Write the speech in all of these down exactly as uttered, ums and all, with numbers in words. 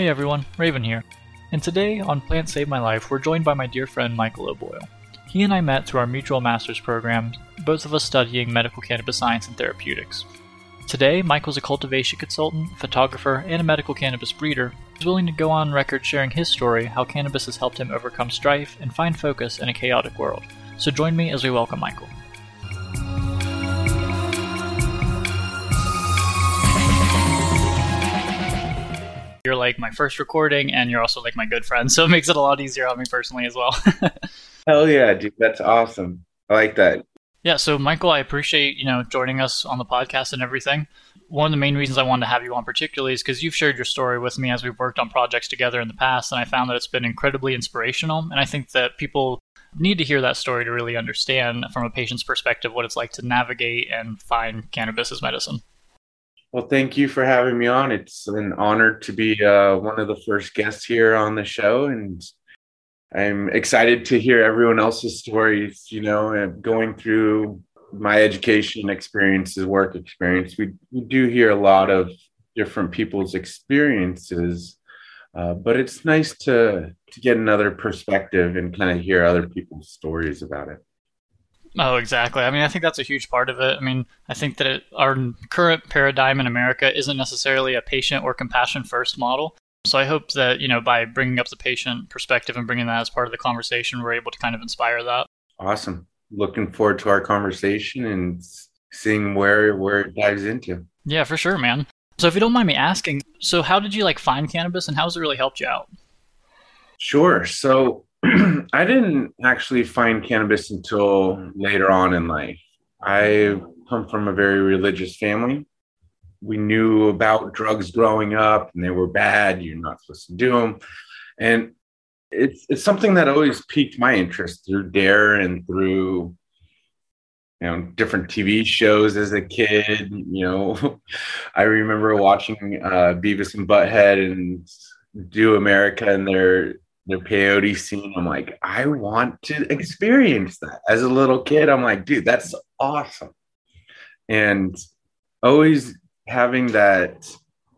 Hey everyone, Raven here. And today on Plant Saved My Life, we're joined by my dear friend Michael O'Boyle. He and I met through our mutual master's program, both of us studying medical cannabis science and therapeutics. Today, Michael's a cultivation consultant, photographer, and a medical cannabis breeder who's willing to go on record sharing his story, how cannabis has helped him overcome strife and find focus in a chaotic world. So join me as we welcome Michael. You're like my first recording, and you're also like my good friend, so it makes it a lot easier on me personally as well. Hell yeah, dude. That's awesome. I like that. Yeah, so Michael, I appreciate, you know, joining us on the podcast and everything. One of the main reasons I wanted to have you on particularly is because you've shared your story with me as we've worked on projects together in the past, and I found that it's been incredibly inspirational, and I think that people need to hear that story to really understand from a patient's perspective what it's like to navigate and find cannabis as medicine. Well, thank you for having me on. It's an honor to be uh, one of the first guests here on the show, and I'm excited to hear everyone else's stories, you know, and going through my education experiences, work experience. We, we do hear a lot of different people's experiences, uh, but it's nice to, to get another perspective and kind of hear other people's stories about it. Oh, exactly. I mean, I think that's a huge part of it. I mean, I think that it, our current paradigm in America isn't necessarily a patient or compassion first model. So I hope that, you know, by bringing up the patient perspective and bringing that as part of the conversation, we're able to kind of inspire that. Awesome. Looking forward to our conversation and seeing where, where it dives into. Yeah, for sure, man. So if you don't mind me asking, so how did you like find cannabis and how has it really helped you out? Sure. So I didn't actually find cannabis until later on in life. I come from a very religious family. We knew about drugs growing up and they were bad. You're not supposed to do them. And it's it's something that always piqued my interest through DARE and through, you know, different T V shows as a kid. You know, I remember watching uh, Beavis and Butthead and Do America and their their peyote scene. I'm like, I want to experience that. As a little kid, I'm like, dude, that's awesome. And always having that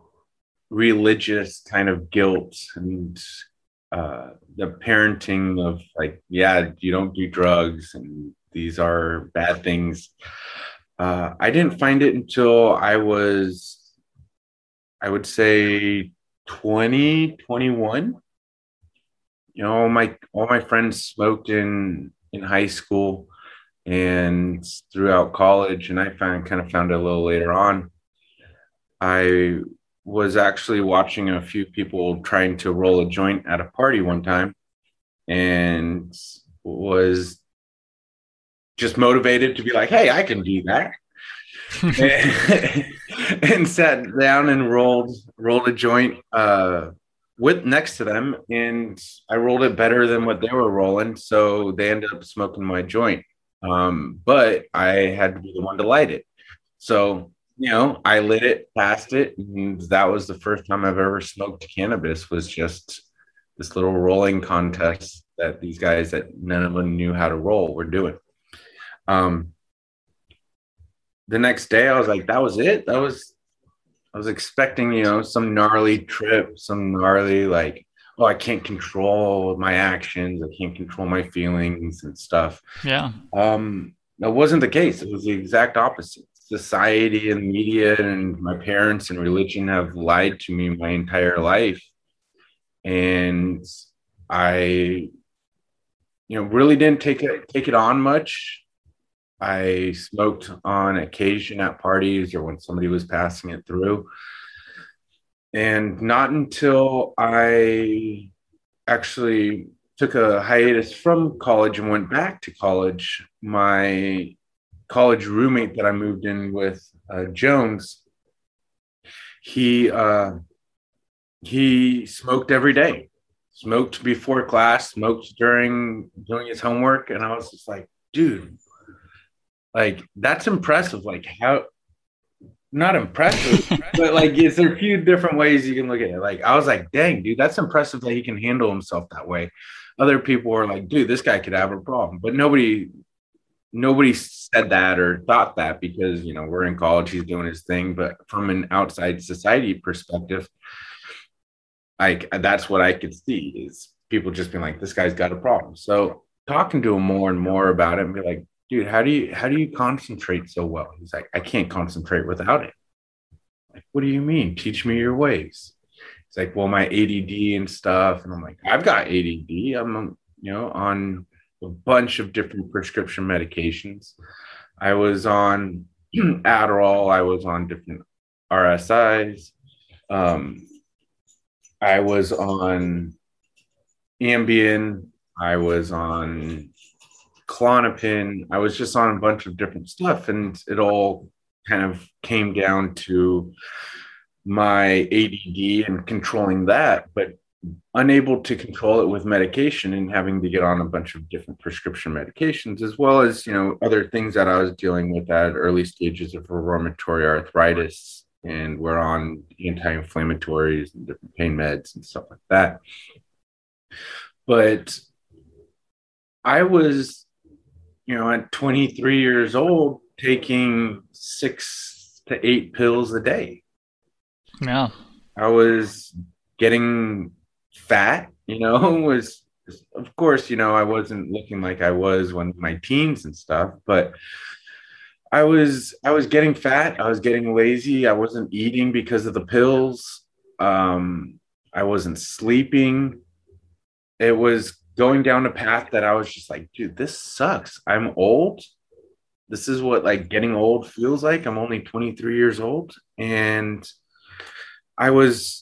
religious kind of guilt and uh, the parenting of like, yeah, you don't do drugs and these are bad things. Uh, I didn't find it until I was, I would say twenty, twenty-one. You know, all my all my friends smoked in in high school and throughout college, and I found kind of found it a little later on. I was actually watching a few people trying to roll a joint at a party one time, and was just motivated to be like, "Hey, I can do that," and, and sat down and rolled rolled a joint. Uh, with next to them, and I rolled it better than what they were rolling, so they ended up smoking my joint. Um, but I had to be the one to light it. So, you know, I lit it, passed it, and that was the first time I've ever smoked cannabis, was just this little rolling contest that these guys that none of them knew how to roll were doing. Um, the next day, I was like, that was it? That was... I was expecting, you know, some gnarly trip, some gnarly, like, oh, I can't control my actions. I can't control my feelings and stuff. Yeah. Um, that wasn't the case. It was the exact opposite. Society and media and my parents and religion have lied to me my entire life. And I, you know, really didn't take it, take it on much. I smoked on occasion at parties or when somebody was passing it through. And not until I actually took a hiatus from college and went back to college, my college roommate that I moved in with, uh, Jones, he, uh, he smoked every day, smoked before class, smoked during doing his homework. And I was just like, dude, like, that's impressive. Like, how, not impressive, but like, is there a few different ways you can look at it? Like, I was like, dang, dude, that's impressive that he can handle himself that way. Other people were like, dude, this guy could have a problem. But nobody, nobody said that or thought that because, you know, we're in college, he's doing his thing. But from an outside society perspective, like that's what I could see is people just being like, this guy's got a problem. So talking to him more and more about it and be like, dude, how do you how do you concentrate so well? He's like, I can't concentrate without it. Like, what do you mean? Teach me your ways. It's like, well, my A D D and stuff. And I'm like, I've got A D D. I'm, you know, on a bunch of different prescription medications. I was on Adderall. I was on different R S Is. Um, I was on Ambien. I was on Klonopin. I was just on a bunch of different stuff, and it all kind of came down to my A D D and controlling that, but unable to control it with medication and having to get on a bunch of different prescription medications, as well as, you know, other things that I was dealing with at early stages of rheumatoid arthritis, and we're on anti-inflammatories and different pain meds and stuff like that. But I was, you know, at twenty-three years old, taking six to eight pills a day. Yeah. I was getting fat, you know, was, of course, you know, I wasn't looking like I was when my teens and stuff, but I was, I was getting fat. I was getting lazy. I wasn't eating because of the pills. Um, I wasn't sleeping. It was going down a path that I was just like, dude, this sucks. I'm old. This is what like getting old feels like. I'm only twenty-three years old. And I was,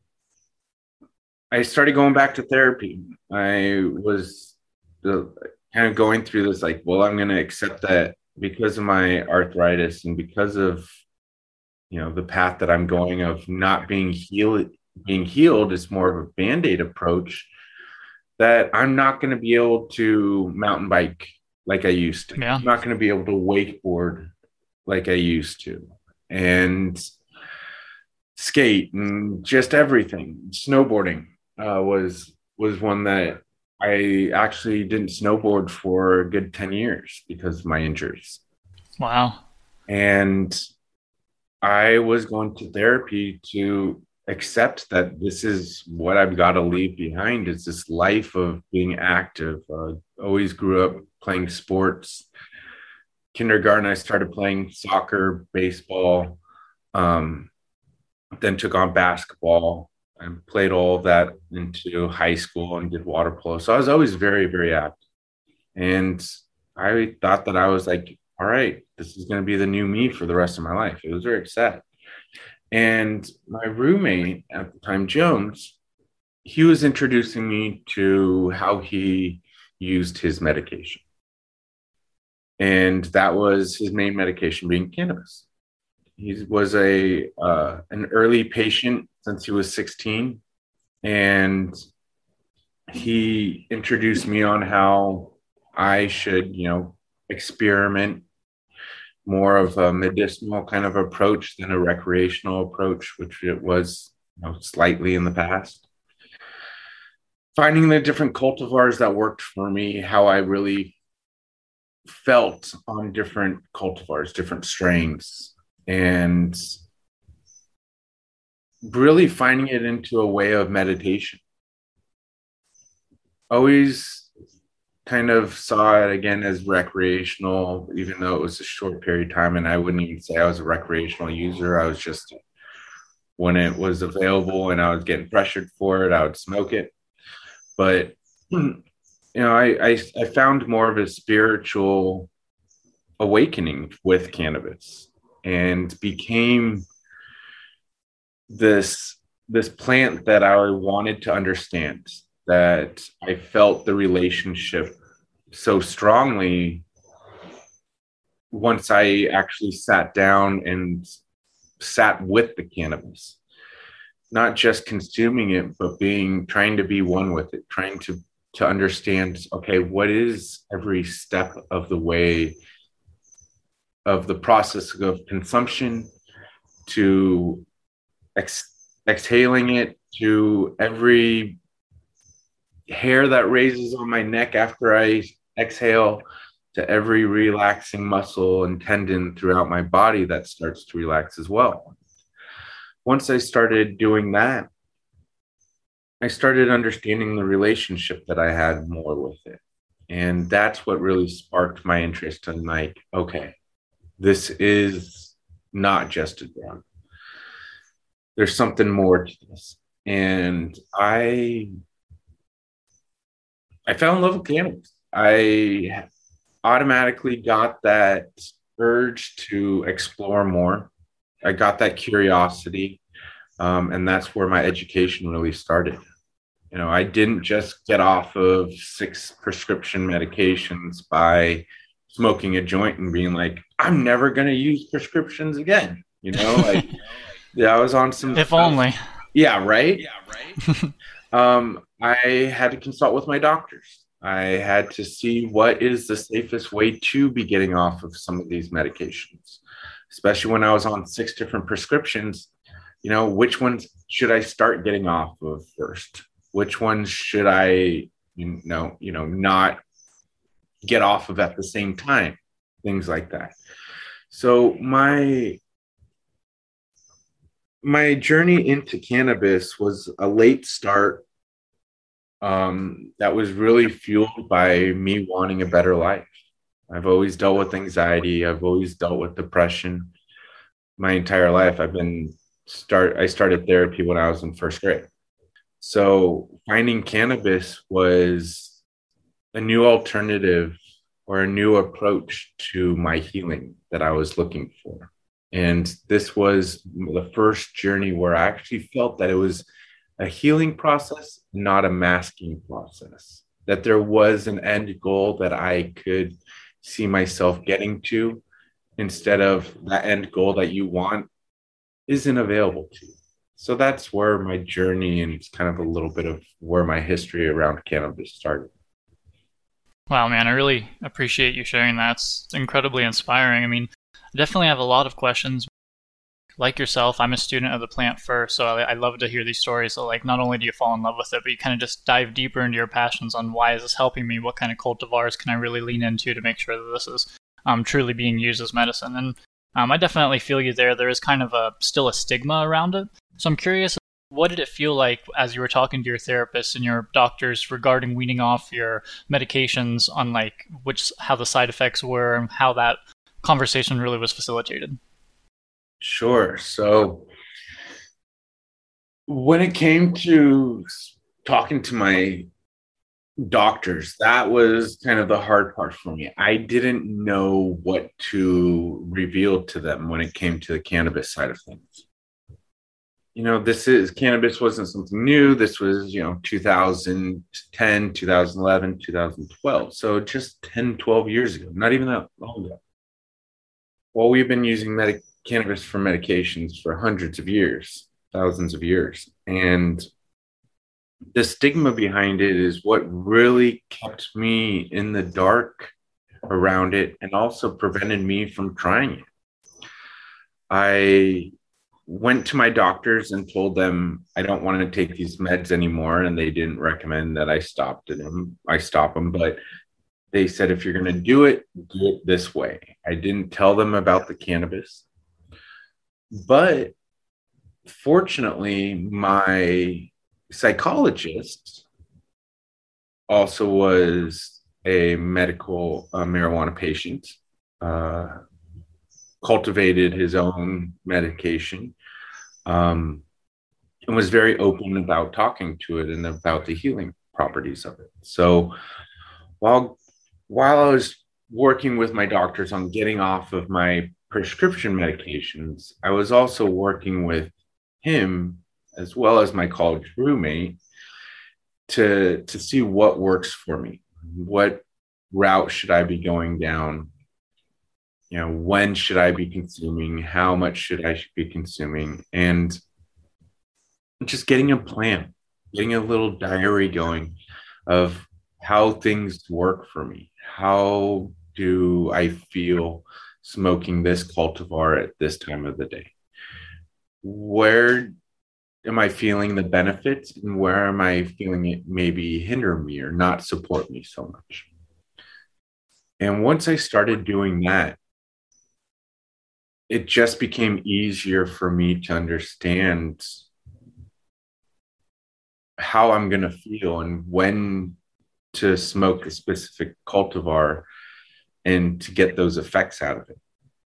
I started going back to therapy. I was the, kind of going through this, like, well, I'm going to accept that because of my arthritis and because of, you know, the path that I'm going of not being healed, being healed is more of a Band-Aid approach, that I'm not going to be able to mountain bike like I used to. Yeah. I'm not going to be able to wakeboard like I used to. And skate and just everything. Snowboarding uh, was was one that I actually didn't snowboard for a good ten years because of my injuries. Wow. And I was going to therapy to accept that this is what I've got to leave behind. It's this life of being active. Uh, always grew up playing sports. Kindergarten, I started playing soccer, baseball, um, then took on basketball and played all of that into high school and did water polo. So I was always very, very active. And I thought that I was like, all right, this is going to be the new me for the rest of my life. It was very sad. And my roommate at the time, Jones, he was introducing me to how he used his medication. And that was his main medication being cannabis. He was a uh, an early patient since he was sixteen. And he introduced me on how I should, you know, experiment more of a medicinal kind of approach than a recreational approach, which it was, you know, slightly in the past. Finding the different cultivars that worked for me, how I really felt on different cultivars, different strains, and really finding it into a way of meditation. Always kind of saw it again as recreational, even though it was a short period of time. And I wouldn't even say I was a recreational user. I was just, when it was available and I was getting pressured for it, I would smoke it. But, you know, I, I, I found more of a spiritual awakening with cannabis and became this, this plant that I wanted to understand, that I felt the relationship so strongly once I actually sat down and sat with the cannabis, not just consuming it, but being, trying to be one with it, trying to, to understand, okay, what is every step of the way of the process of consumption to ex- exhaling it, to every hair that raises on my neck after I exhale, to every relaxing muscle and tendon throughout my body that starts to relax as well. Once I started doing that, I started understanding the relationship that I had more with it. And that's what really sparked my interest in, like, okay, this is not just a drug. There's something more to this. And I I fell in love with cannabis. I automatically got that urge to explore more. I got that curiosity. Um, and that's where my education really started. You know, I didn't just get off of six prescription medications by smoking a joint and being like, I'm never going to use prescriptions again. You know, like, yeah, I was on some. If only. Yeah, right. Yeah, right. um, I had to consult with my doctors. I had to see what is the safest way to be getting off of some of these medications, especially when I was on six different prescriptions. You know, which ones should I start getting off of first? Which ones should I, you know, you know, not get off of at the same time? Things like that. So my my journey into cannabis was a late start um, that was really fueled by me wanting a better life. I've always dealt with anxiety. I've always dealt with depression my entire life. I've been start. I started therapy when I was in first grade. So finding cannabis was a new alternative or a new approach to my healing that I was looking for. And this was the first journey where I actually felt that it was a healing process, not a masking process, that there was an end goal that I could see myself getting to instead of that end goal that you want isn't available to you. So that's where my journey and it's kind of a little bit of where my history around cannabis started. Wow, man, I really appreciate you sharing that. It's incredibly inspiring. I mean, I definitely have a lot of questions. Like yourself, I'm a student of the plant first, so I, I love to hear these stories. So, like, not only do you fall in love with it, but you kind of just dive deeper into your passions on why is this helping me? What kind of cultivars can I really lean into to make sure that this is um, truly being used as medicine? And um, I definitely feel you there. There is kind of a still a stigma around it. So I'm curious, what did it feel like as you were talking to your therapist and your doctors regarding weaning off your medications on like which how the side effects were and how that conversation really was facilitated? Sure. So when it came to talking to my doctors, that was kind of the hard part for me. I didn't know what to reveal to them when it came to the cannabis side of things. You know, this is cannabis wasn't something new. This was, you know, two thousand ten, two thousand eleven, two thousand twelve. So just ten, twelve years ago, not even that long ago. Well, we've been using medic- cannabis for medications for hundreds of years, thousands of years. And the stigma behind it is what really kept me in the dark around it and also prevented me from trying it. I went to my doctors and told them I don't want to take these meds anymore, and they didn't recommend that I stopped them. I stop them, but they said if you're going to do it, do it this way. I didn't tell them about the cannabis, but fortunately, my psychologist also was a medical uh, marijuana patient. Uh, cultivated his own medication, um, and was very open about talking to it and about the healing properties of it. So while while I was working with my doctors on getting off of my prescription medications, I was also working with him as well as my college roommate to to see what works for me. What route should I be going down? You know, when should I be consuming? How much should I be consuming? And just getting a plan, getting a little diary going of how things work for me. How do I feel smoking this cultivar at this time of the day? Where am I feeling the benefits and where am I feeling it maybe hinder me or not support me so much? And once I started doing that, it just became easier for me to understand how I'm going to feel and when to smoke a specific cultivar and to get those effects out of it.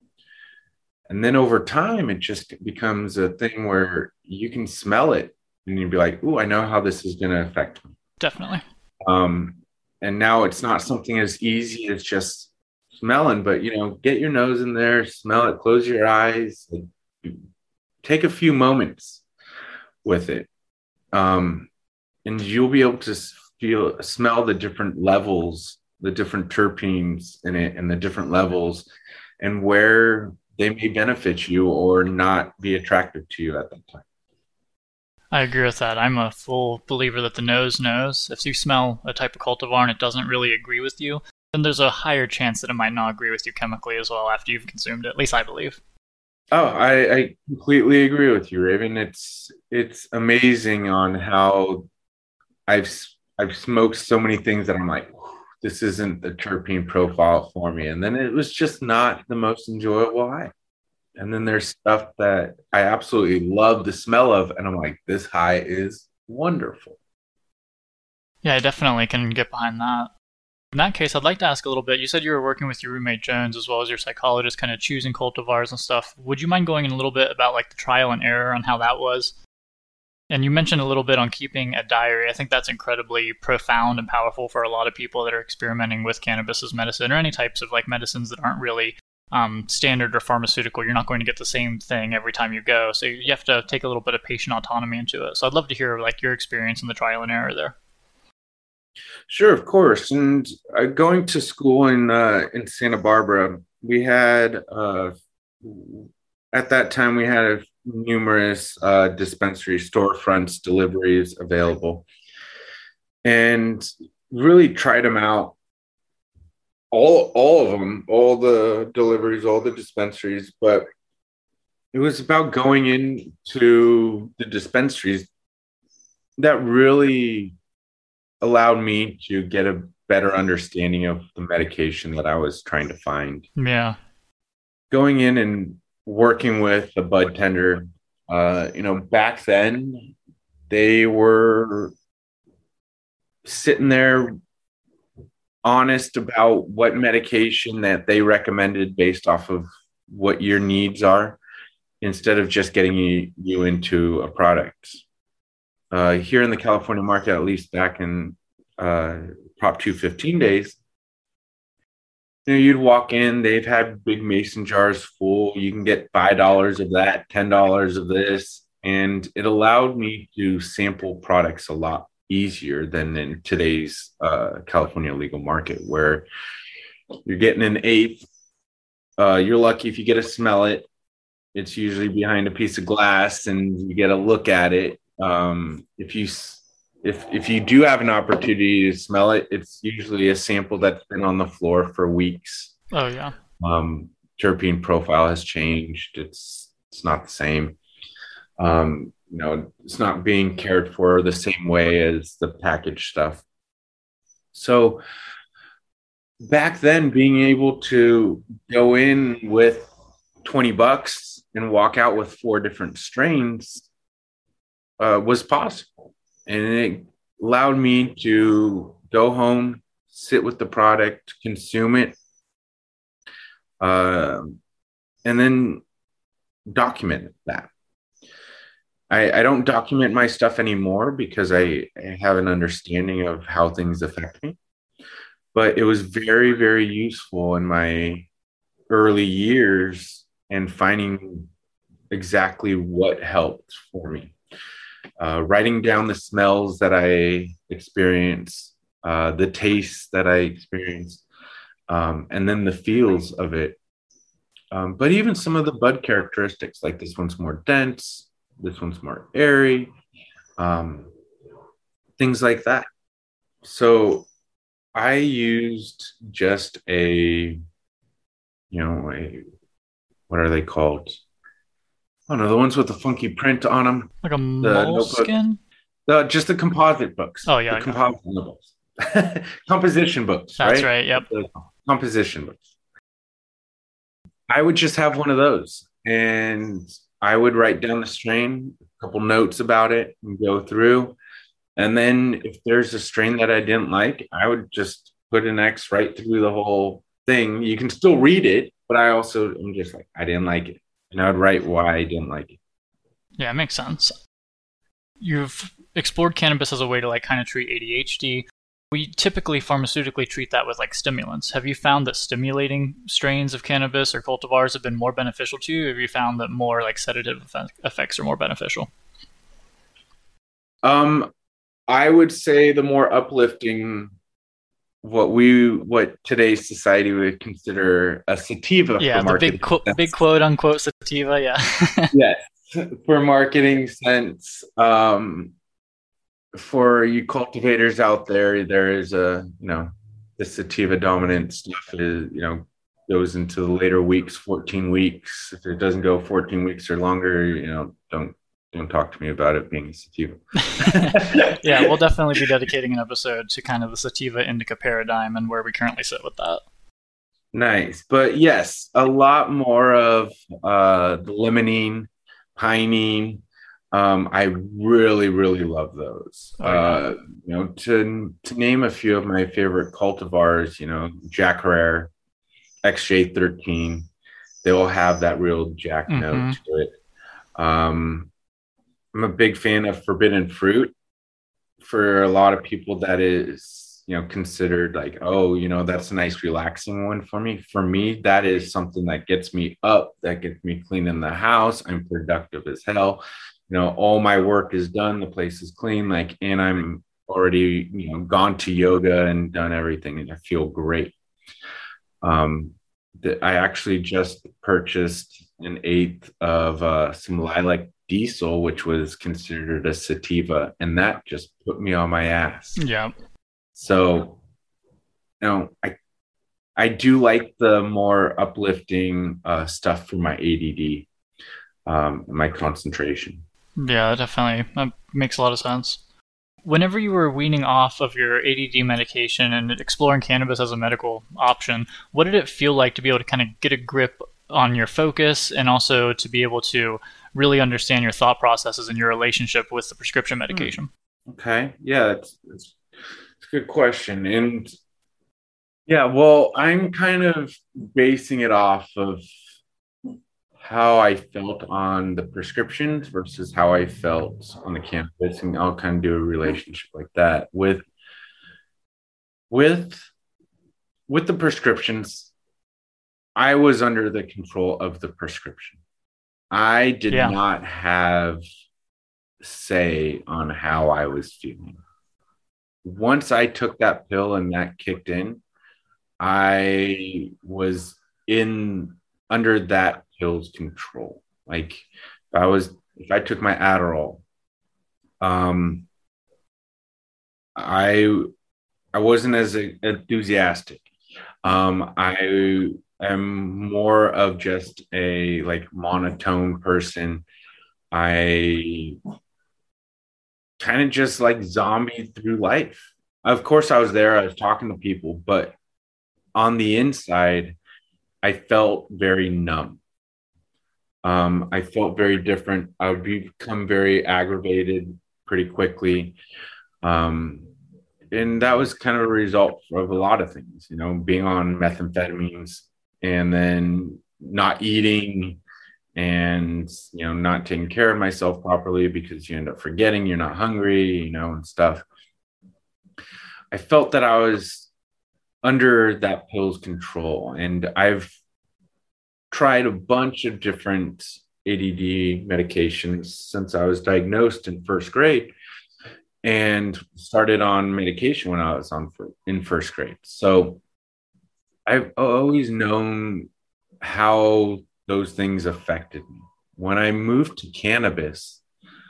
And then over time, it just becomes a thing where you can smell it and you'd be like, "Ooh, I know how this is going to affect me." Definitely. Um, and now it's not something as easy as just smelling, but you know, get your nose in there, smell it, close your eyes, take a few moments with it, um, and you'll be able to feel, smell the different levels, the different terpenes in it, and the different levels, and where they may benefit you or not be attractive to you at that time. I agree with that. I'm a full believer that the nose knows. If you smell a type of cultivar and it doesn't really agree with you, then there's a higher chance that it might not agree with you chemically as well after you've consumed it. At least I believe. Oh, I, I completely agree with you, Raven. It's it's amazing on how I've I've smoked so many things that I'm like, this isn't the terpene profile for me, and then it was just not the most enjoyable high. And then there's stuff that I absolutely love the smell of, and I'm like, this high is wonderful. Yeah, I definitely can get behind that. In that case, I'd like to ask a little bit. You said you were working with your roommate Jones as well as your psychologist, kind of choosing cultivars and stuff. Would you mind going in a little bit about like the trial and error on how that was? And you mentioned a little bit on keeping a diary. I think that's incredibly profound and powerful for a lot of people that are experimenting with cannabis as medicine or any types of like medicines that aren't really um, standard or pharmaceutical. You're not going to get the same thing every time you go. So you have to take a little bit of patient autonomy into it. So I'd love to hear like your experience in the trial and error there. Sure, of course. And uh, going to school in uh, in Santa Barbara, we had uh, at that time we had numerous uh, dispensary storefronts, deliveries available, and really tried them out. All all of them, all the deliveries, all the dispensaries, but it was about going into the dispensaries that really allowed me to get a better understanding of the medication that I was trying to find. Yeah. Going in and working with the bud tender, uh, you know, back then they were sitting there honest about what medication that they recommended based off of what your needs are, instead of just getting you, you into a product. Uh, here in the California market, at least back in uh, Prop two fifteen days, you know, you'd walk in, they've had big mason jars full. You can get five dollars of that, ten dollars of this. And it allowed me to sample products a lot easier than in today's uh, California legal market, where you're getting an eighth. Uh, you're lucky if you get to smell it. It's usually behind a piece of glass and you get a look at it. Um, if you if if you do have an opportunity to smell it, it's usually a sample that's been on the floor for weeks. Oh yeah. Um, terpene profile has changed. It's it's not the same. Um, you know, it's not being cared for the same way as the packaged stuff. So back then, being able to go in with twenty bucks and walk out with four different strains uh, was possible. And it allowed me to go home, sit with the product, consume it, uh, and then document that. I, I don't document my stuff anymore because I, I have an understanding of how things affect me. But it was very, very useful in my early years and finding exactly what helped for me. Uh, writing down the smells that I experienced, uh, the tastes that I experienced, um, and then the feels of it. Um, but even some of the bud characteristics, like this one's more dense, this one's more airy, um, things like that. So I used just a, you know, a, what are they called? Oh no, the ones with the funky print on them. Like a The moleskin? The, just the composite books. Oh yeah. The composite books. Composition books, That's right? right. Yep. The composition books. I would just have one of those and I would write down the strain, a couple notes about it and go through. And then if there's a strain that I didn't like, I would just put an X right through the whole thing. You can still read it, but I also am just like, I didn't like it. And I would write why I didn't like it. Yeah, it makes sense. You've explored cannabis as a way to like kind of treat A D H D. We typically pharmaceutically treat that with like stimulants. Have you found that stimulating strains of cannabis or cultivars have been more beneficial to you? Have you found that more like sedative effects are more beneficial? Um, I would say the more uplifting, what we what today's society would consider a sativa. Yeah, for the big quote, big quote unquote sativa. Yeah. Yes, for marketing sense. Um, for you cultivators out there, there is a, you know, the sativa dominant stuff is, you know, goes into the later weeks, fourteen weeks. If it doesn't go fourteen weeks or longer, you know, don't don't talk to me about it being a sativa. Yeah, we'll definitely be dedicating an episode to kind of the sativa indica paradigm and where we currently sit with that. Nice. But yes, a lot more of uh, the limonene, pinene. Um, I really, really love those. Oh, yeah. Uh, you know, to to name a few of my favorite cultivars, you know, Jack Rare, X J thirteen, they all have that real Jack mm-hmm. note to it. Um, I'm a big fan of Forbidden Fruit. For a lot of people, that is, you know, considered like, oh, you know, that's a nice relaxing one for me. For me, that is something that gets me up, that gets me cleaning the house. I'm productive as hell. You know, all my work is done. The place is clean, like, and I'm already, you know, gone to yoga and done everything, and I feel great. Um, the, I actually just purchased an eighth of uh, some lilac diesel, which was considered a sativa, and that just put me on my ass. Yeah. So, you know, I I do like the more uplifting uh, stuff for my A D D, um, my concentration. Yeah, definitely. That makes a lot of sense. Whenever you were weaning off of your A D D medication and exploring cannabis as a medical option, what did it feel like to be able to kind of get a grip on your focus and also to be able to really understand your thought processes and your relationship with the prescription medication? Okay. Yeah, that's, that's, that's a good question. And yeah, well, I'm kind of basing it off of how I felt on the prescriptions versus how I felt on the cannabis, and I'll kind of do a relationship like that with with with the prescriptions. I was under the control of the prescription. I did yeah. not have say on how I was feeling. Once I took that pill and that kicked in, I was in under that pill's control. Like if I was, if I took my Adderall, um, I I wasn't as enthusiastic. Um, I am more of just a like monotone person. I kind of just like zombie through life. Of course, I was there. I was talking to people, but on the inside, I felt very numb. Um, I felt very different. I would become very aggravated pretty quickly. Um, and that was kind of a result of a lot of things, you know, being on methamphetamines and then not eating and, you know, not taking care of myself properly because you end up forgetting you're not hungry, you know, and stuff. I felt that I was under that pill's control, and I've tried a bunch of different A D D medications since I was diagnosed in first grade, and started on medication when I was on in first grade. So I've always known how those things affected me. When I moved to cannabis,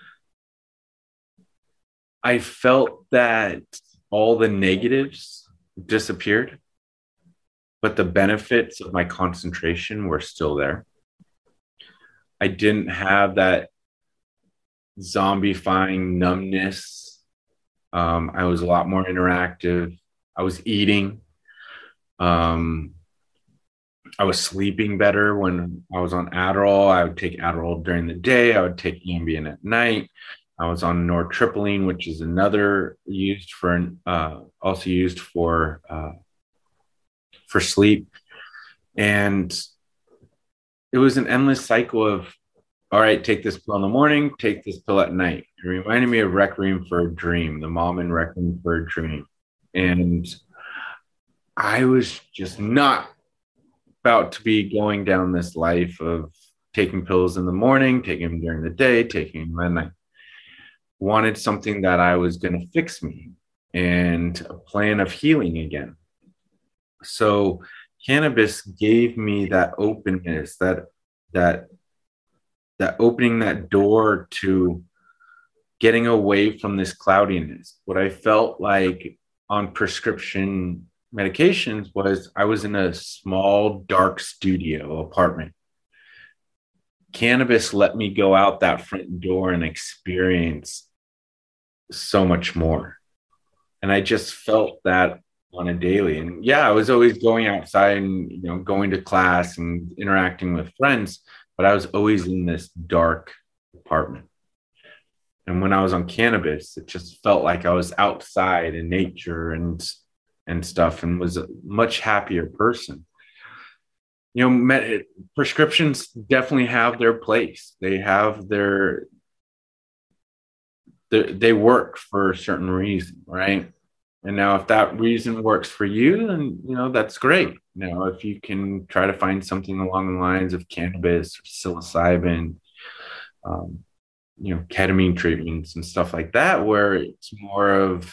I felt that all the negatives disappeared, but the benefits of my concentration were still there. I didn't have that zombifying numbness. Um, I was a lot more interactive. I was eating. Um, I was sleeping better when I was on Adderall. I would take Adderall during the day. I would take Ambien at night. I was on nortriptyline, which is another used for uh, also used for uh, for sleep, and it was an endless cycle of, all right, take this pill in the morning, take this pill at night. It reminded me of Requiem for a Dream, the mom in Requiem for a Dream, and I was just not about to be going down this life of taking pills in the morning, taking them during the day, taking them at night. Wanted something that I was going to fix me and a plan of healing again. So cannabis gave me that openness, that that that opening that door to getting away from this cloudiness. What I felt like on prescription medications was I was in a small, dark studio apartment. Cannabis let me go out that front door and experience so much more. And I just felt that on a daily. And yeah, I was always going outside and, you know, going to class and interacting with friends, but I was always in this dark apartment. And when I was on cannabis, it just felt like I was outside in nature and and stuff, and was a much happier person. You know, med- prescriptions definitely have their place. They have their, their, they work for a certain reason, right? And now if that reason works for you, then, you know, that's great. Now, if you can try to find something along the lines of cannabis or psilocybin, um, you know, ketamine treatments and stuff like that, where it's more of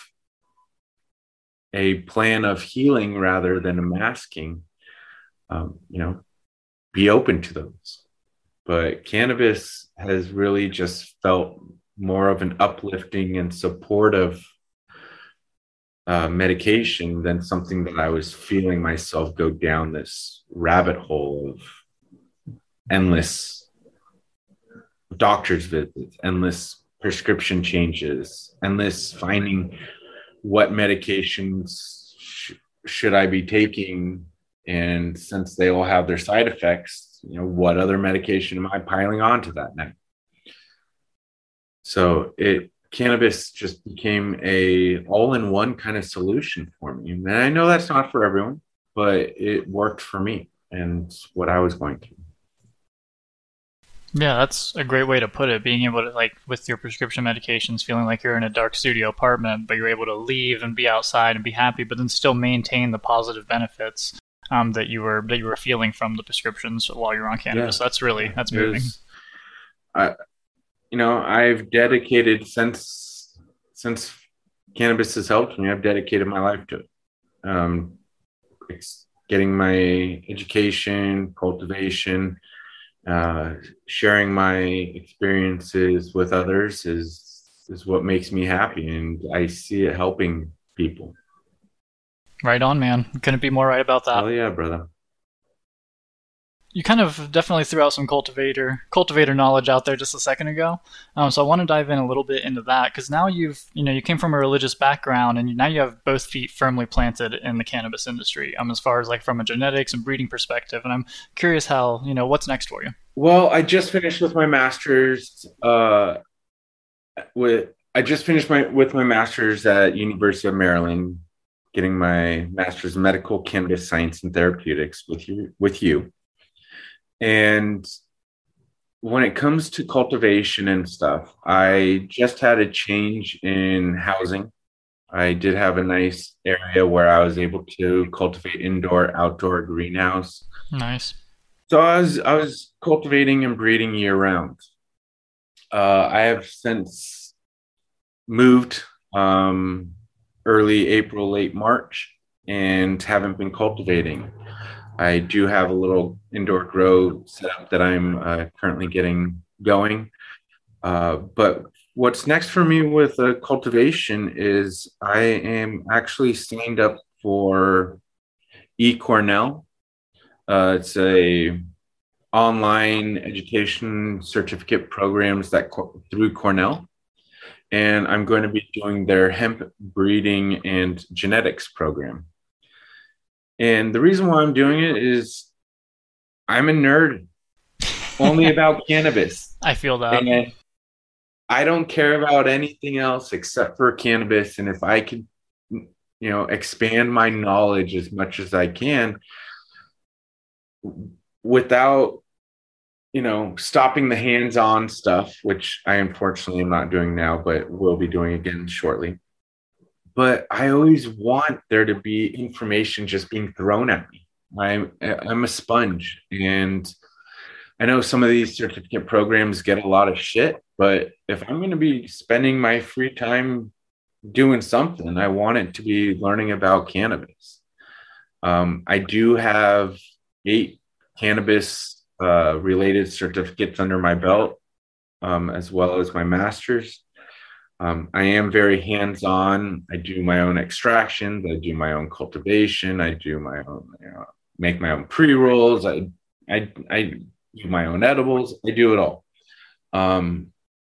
a plan of healing rather than a masking, um, you know, be open to those. But cannabis has really just felt more of an uplifting and supportive uh, medication than something that I was feeling myself go down this rabbit hole of endless doctor's visits, endless prescription changes, endless finding what medications sh- should I be taking. And since they all have their side effects, you know, what other medication am I piling onto that now? So it cannabis just became a all-in-one kind of solution for me. And I know that's not for everyone, but it worked for me and what I was going to. Yeah, that's a great way to put it. Being able to, like, with your prescription medications, feeling like you're in a dark studio apartment, but you're able to leave and be outside and be happy, but then still maintain the positive benefits um, that you were that you were feeling from the prescriptions while you're on cannabis. Yeah. That's really that's moving. Was, I, you know, I've dedicated since since cannabis has helped me. I've dedicated my life to it. Um, it's getting my education, cultivation. Uh, sharing my experiences with others is is what makes me happy, and I see it helping people. Right on, man. Couldn't be more right about that. Oh yeah, brother. You kind of definitely threw out some cultivator cultivator knowledge out there just a second ago, um, so I want to dive in a little bit into that, because now you've you know you came from a religious background, and now you have both feet firmly planted in the cannabis industry. Um, as far as like from a genetics and breeding perspective, and I'm curious how you know what's next for you. Well, I just finished with my master's. Uh, with I just finished my with my master's at University of Maryland, getting my master's in medical cannabis science and therapeutics with you with you. And when it comes to cultivation and stuff, I just had a change in housing. I did have a nice area where I was able to cultivate indoor, outdoor greenhouse. Nice. So I was I was cultivating and breeding year round. Uh, I have since moved um, early April, late March, and haven't been cultivating. I do have a little indoor grow setup that I'm uh, currently getting going. Uh, but what's next for me with uh, cultivation is I am actually signed up for eCornell. Uh, it's a online education certificate programs that through Cornell. And I'm going to be doing their hemp breeding and genetics program. And the reason why I'm doing it is I'm a nerd only about cannabis. I feel that. And I don't care about anything else except for cannabis. And if I could, you know, expand my knowledge as much as I can without, you know, stopping the hands-on stuff, which I unfortunately am not doing now, but will be doing again shortly. But I always want there to be information just being thrown at me. I'm I'm a sponge, and I know some of these certificate programs get a lot of shit, but if I'm going to be spending my free time doing something, I want it to be learning about cannabis. Um, I do have eight cannabis uh, related certificates under my belt, um, as well as my master's. Um, I am very hands-on. I do my own extractions. I do my own cultivation. I do my own, you know, make my own pre-rolls. I, I, I do my own edibles. I do it all. Um,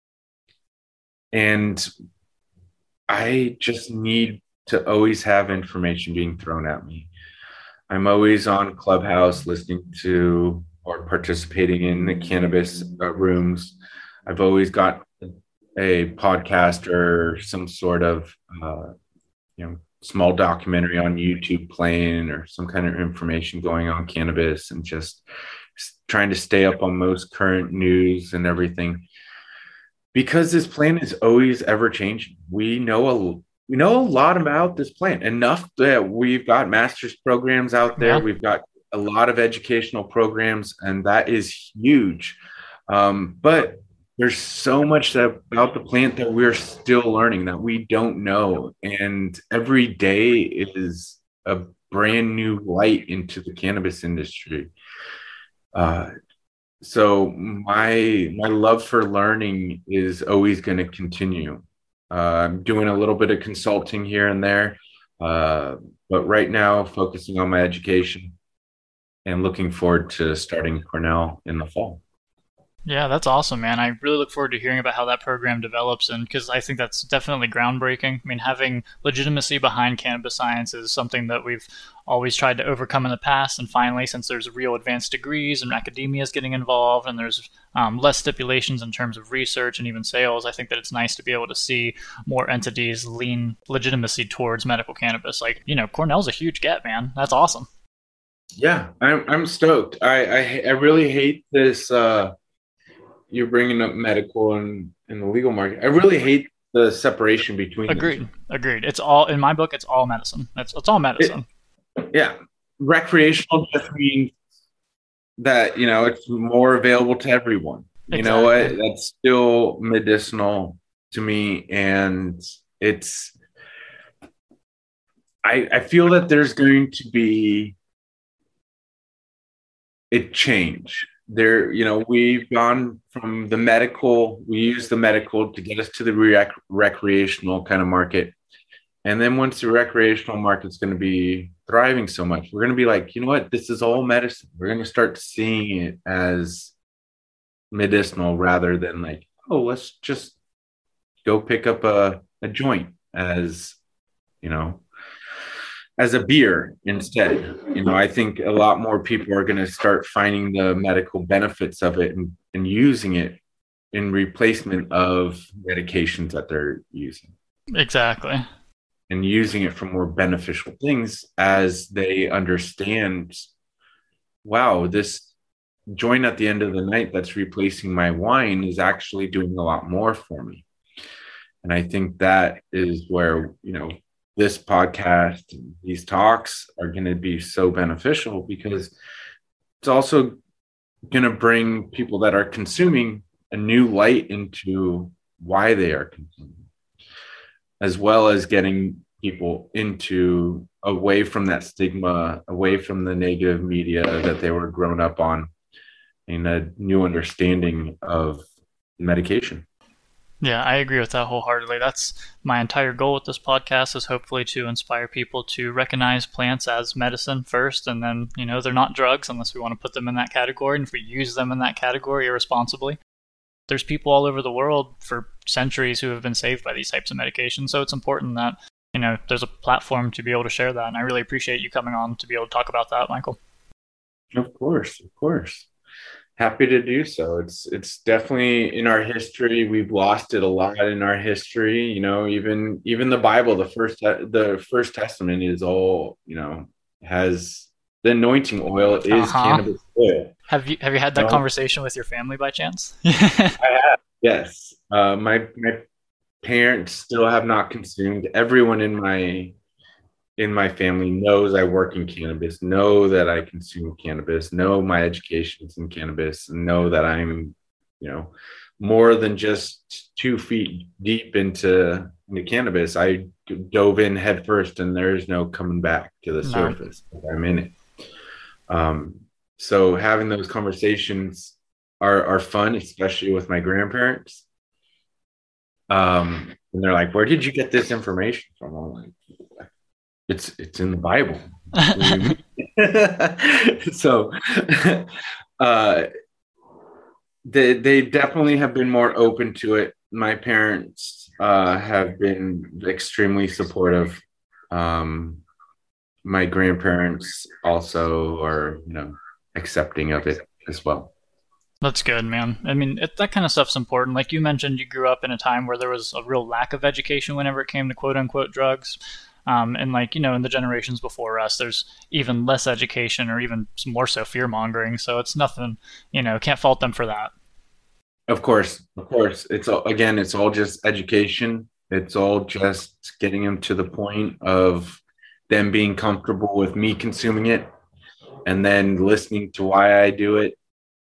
and I just need to always have information being thrown at me. I'm always on Clubhouse listening to or participating in the cannabis uh, rooms. I've always got a podcast or some sort of uh, you know small documentary on YouTube playing, or some kind of information going on cannabis, and just trying to stay up on most current news and everything, because this plant is always ever changing. We know a we know a lot about this plant, enough that we've got master's programs out there. Yeah. We've got a lot of educational programs, and that is huge. Um, but there's so much that, about the plant that we're still learning, that we don't know. And every day is a brand new light into the cannabis industry. Uh, so my my love for learning is always going to continue. Uh, I'm doing a little bit of consulting here and there, uh, but right now focusing on my education and looking forward to starting Cornell in the fall. Yeah, that's awesome, man. I really look forward to hearing about how that program develops, and because I think that's definitely groundbreaking. I mean, having legitimacy behind cannabis science is something that we've always tried to overcome in the past, and finally, since there's real advanced degrees and academia is getting involved, and there's um, less stipulations in terms of research and even sales, I think that it's nice to be able to see more entities lean legitimacy towards medical cannabis. Like, you know, Cornell's a huge get, man. That's awesome. Yeah, I'm I'm stoked. I I, I really hate this. Uh, you're bringing up medical and, and the legal market. I really hate the separation between Agreed. them. Agreed. It's all, in my book, it's all medicine. It's, it's all medicine. It, yeah. Recreational just means that, you know, it's more available to everyone. You Exactly. know what? That's still medicinal to me. And it's, I, I feel that there's going to be a change. There, you know, we've gone from the medical, we use the medical to get us to the rec- recreational kind of market. And then once the recreational market's going to be thriving so much, we're going to be like, you know what, this is all medicine. We're going to start seeing it as medicinal rather than like, oh, let's just go pick up a, a joint as, you know, as a beer instead. You know, I think a lot more people are going to start finding the medical benefits of it and, and using it in replacement of medications that they're using. Exactly. And using it for more beneficial things as they understand, wow, this joint at the end of the night that's replacing my wine is actually doing a lot more for me. And I think that is where, you know, this podcast, these talks are going to be so beneficial, because it's also going to bring people that are consuming a new light into why they are consuming, as well as getting people into away from that stigma, away from the negative media that they were grown up on, and a new understanding of medication. Yeah, I agree with that wholeheartedly. That's my entire goal with this podcast, is hopefully to inspire people to recognize plants as medicine first, and then, you know, they're not drugs unless we want to put them in that category, and if we use them in that category irresponsibly. There's people all over the world for centuries who have been saved by these types of medications, so it's important that, you know, there's a platform to be able to share that, and I really appreciate you coming on to be able to talk about that, Michael. Of course, of course. Happy to do so. It's it's definitely in our history. We've lost it a lot in our history. You know, even even the Bible, the first the first Testament is all, you know, has the anointing oil is Uh-huh. cannabis oil. Have you have you had You that know, conversation with your family by chance? I have, yes. Uh, my my parents still have not consumed. Everyone in my in my family knows I work in cannabis, know that I consume cannabis, know my education's in cannabis, and know that I'm, you know, more than just two feet deep into, into cannabis. I dove in head first, and there's no coming back to the No. surface. I'm in it. Um, so having those conversations are are fun, especially with my grandparents. Um, and they're like, "Where did you get this information from?" I'm like, it's it's in the Bible. So uh they they definitely have been more open to it. My parents uh have been extremely supportive. Um my grandparents also are, you know, accepting of it as well. That's good, man. I mean, it, that kind of stuff's important. Like you mentioned, you grew up in a time where there was a real lack of education whenever it came to quote unquote drugs. Um, and like, you know, in the generations before us, there's even less education or even more so fear mongering. So it's nothing, you know, can't fault them for that. Of course, of course. It's all, again, it's all just education. It's all just getting them to the point of them being comfortable with me consuming it and then listening to why I do it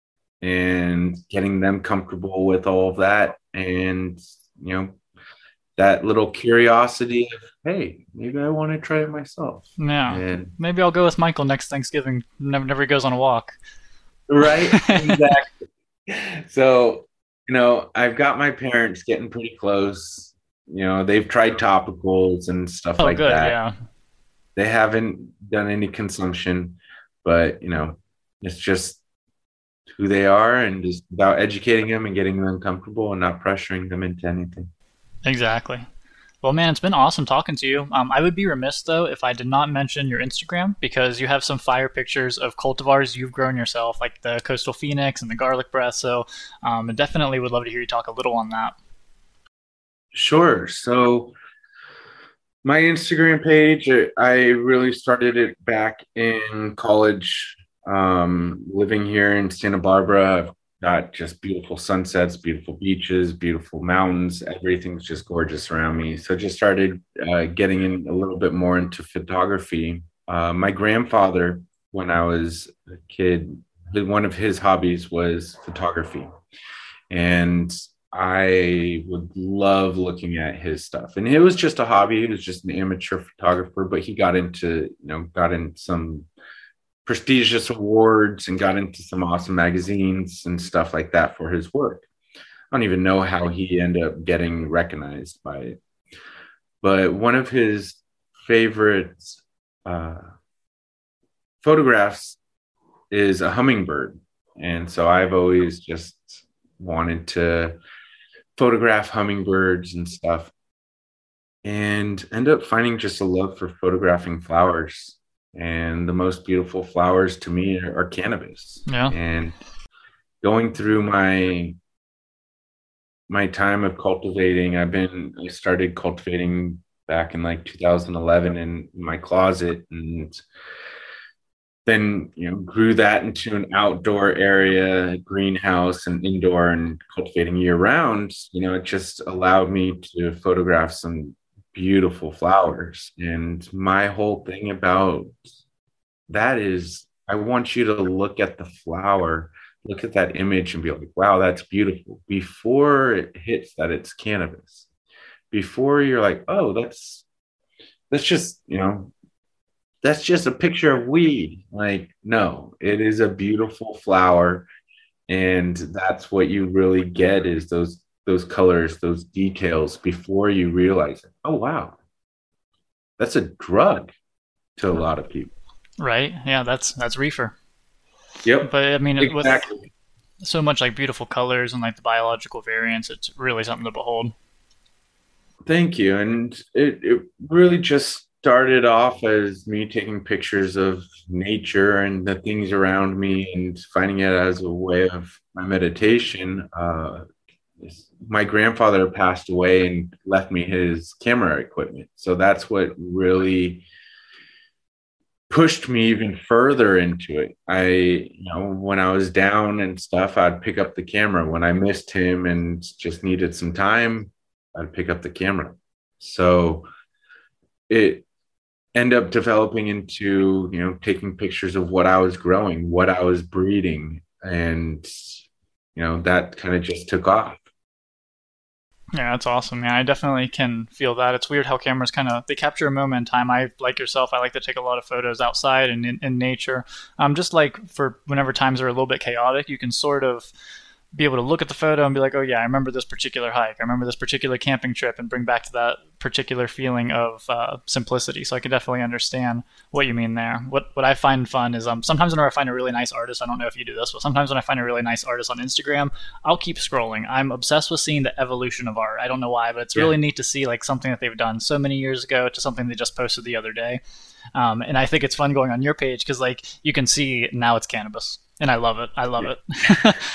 and getting them comfortable with all of that. And, you know, that little curiosity of, hey, maybe I want to try it myself. Yeah. And Maybe I'll go with Michael next Thanksgiving. Never, never goes on a walk. right, exactly. So, you know, I've got my parents getting pretty close. You know, they've tried topicals and stuff Oh, like good. that. Yeah. They haven't done any consumption, but, you know, it's just who they are and just about educating them and getting them comfortable and not pressuring them into anything. Exactly. Well, man, it's been awesome talking to you. Um, I would be remiss, though, if I did not mention your Instagram because you have some fire pictures of cultivars you've grown yourself, like the Coastal Phoenix and the Garlic Breath. So um, I definitely would love to hear you talk a little on that. Sure. So, my Instagram page, I really started it back in college. Um, living here in Santa Barbara, I've got just beautiful sunsets, beautiful beaches, beautiful mountains. Everything's just gorgeous around me. So just started uh, getting in a little bit more into photography. Uh, my grandfather, when I was a kid, one of his hobbies was photography. And I would love looking at his stuff. And it was just a hobby. He was just an amateur photographer, but he got into, you know, got in some prestigious awards and got into some awesome magazines and stuff like that for his work. I don't even know how he ended up getting recognized by it. But one of his favorite uh, photographs is a hummingbird. And so I've always just wanted to photograph hummingbirds and stuff and end up finding just a love for photographing flowers. And the most beautiful flowers to me are, are cannabis. Yeah. And going through my my time of cultivating, I've been I started cultivating back in like two thousand eleven in my closet, and then, you know, grew that into an outdoor area, greenhouse and indoor, and cultivating year round. You know, it just allowed me to photograph some beautiful flowers. And my whole thing about that is I want you to look at the flower, look at that image and be like, wow, that's beautiful, before it hits that it's cannabis. Before you're like, oh, that's that's just, you know, that's just a picture of weed. Like, no, it is a beautiful flower. And that's what you really get is those those colors, those details before you realize it. Oh wow, that's a drug to a lot of people. Right. Yeah. That's that's reefer. Yep, But I mean, with exactly. so much like beautiful colors and like the biological variants, it's really something to behold. Thank you. And it, it really just started off as me taking pictures of nature and the things around me and finding it as a way of my meditation. Uh, my grandfather passed away and left me his camera equipment. So that's what really pushed me even further into it. I, you know, when I was down and stuff, I'd pick up the camera. When I missed him and just needed some time, I'd pick up the camera. So it ended up developing into, you know, taking pictures of what I was growing, what I was breeding. And, you know, that kind of just took off. Yeah, that's awesome. Yeah, I definitely can feel that. It's weird how cameras kind of, they capture a moment in time. I, like yourself, I like to take a lot of photos outside and in, in nature. Um, just like for whenever times are a little bit chaotic, you can sort of be able to look at the photo and be like, oh yeah, I remember this particular hike. I remember this particular camping trip, and bring back to that particular feeling of uh, simplicity. So I can definitely understand what you mean there. What what I find fun is um, sometimes whenever I find a really nice artist, I don't know if you do this, but sometimes when I find a really nice artist on Instagram, I'll keep scrolling. I'm obsessed with seeing the evolution of art. I don't know why, but it's really yeah. neat to see like something that they've done so many years ago to something they just posted the other day. Um, and I think it's fun going on your page because like you can see now it's cannabis, and I love it. I love yeah. it.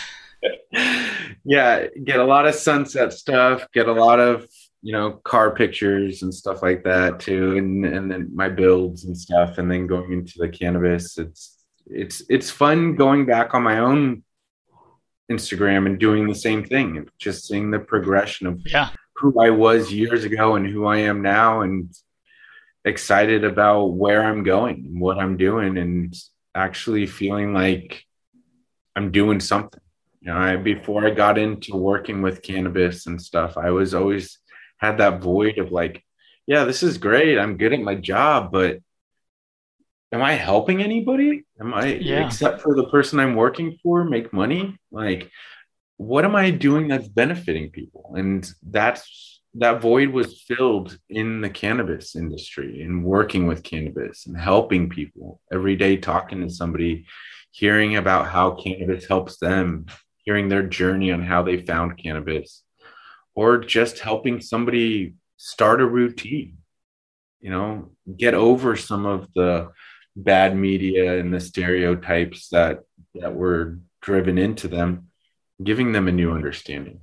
Yeah, get a lot of sunset stuff, get a lot of, you know, car pictures and stuff like that too, and and then my builds and stuff, and then going into the cannabis. It's it's it's fun going back on my own Instagram and doing the same thing, and just seeing the progression of yeah. who I was years ago and who I am now, and excited about where I'm going and what I'm doing, and actually feeling like I'm doing something. You know, I, before I got into working with cannabis and stuff, I was always had that void of like, yeah, this is great. I'm good at my job, but am I helping anybody? Am I, yeah. except for the person I'm working for, make money? Like, what am I doing that's benefiting people? And that's, that void was filled in the cannabis industry and working with cannabis and helping people every day, talking to somebody, hearing about how cannabis helps them, hearing their journey on how they found cannabis, or just helping somebody start a routine, you know, get over some of the bad media and the stereotypes that, that were driven into them, giving them a new understanding.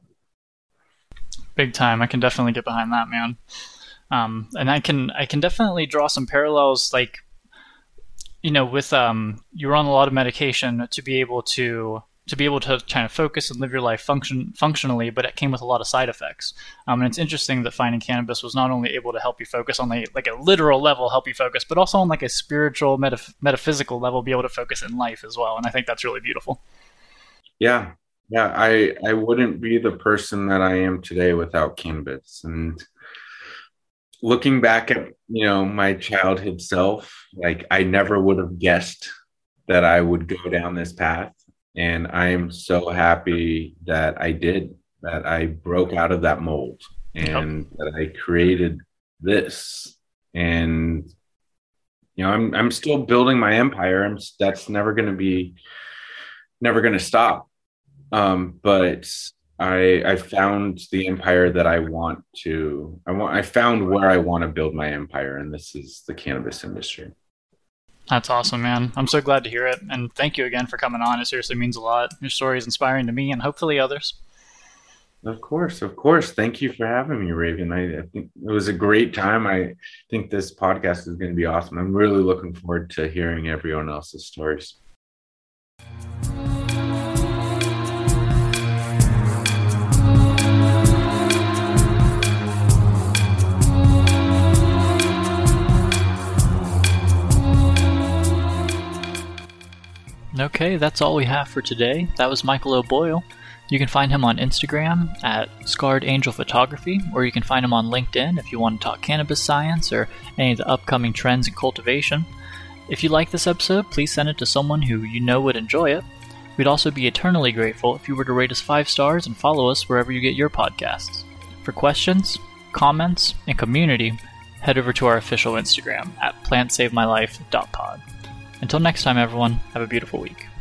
Big time. I can definitely get behind that, man. Um, and I can, I can definitely draw some parallels, like, you know, with, um, you were on a lot of medication to be able to, to be able to kind of focus and live your life function functionally, but it came with a lot of side effects. Um, and it's interesting that finding cannabis was not only able to help you focus on the, like a literal level, help you focus, but also on like a spiritual, metaph- metaphysical level, be able to focus in life as well. And I think that's really beautiful. Yeah. Yeah. I, I wouldn't be the person that I am today without cannabis. And looking back at, you know, my childhood self, like I never would have guessed that I would go down this path. And I am so happy that I did, that I broke out of that mold and yep. that I created this. And, you know, I'm, I'm still building my empire. I'm, that's never going to be, never going to stop. Um, but I, I found the empire that I want to, I want, I found where I want to build my empire. And this is the cannabis industry. That's awesome, man. I'm so glad to hear it. And thank you again for coming on. It seriously means a lot. Your story is inspiring to me and hopefully others. Of course, of course. Thank you for having me, Raven. I, I think it was a great time. I think this podcast is going to be awesome. I'm really looking forward to hearing everyone else's stories. Okay, that's all we have for today. That was Michael O'Boyle. You can find him on Instagram at Scarred Angel Photography, or you can find him on LinkedIn if you want to talk cannabis science or any of the upcoming trends in cultivation. If you like this episode, please send it to someone who you know would enjoy it. We'd also be eternally grateful if you were to rate us five stars and follow us wherever you get your podcasts. For questions, comments, and community, head over to our official Instagram at plant save my life dot pod. Until next time, everyone, have a beautiful week.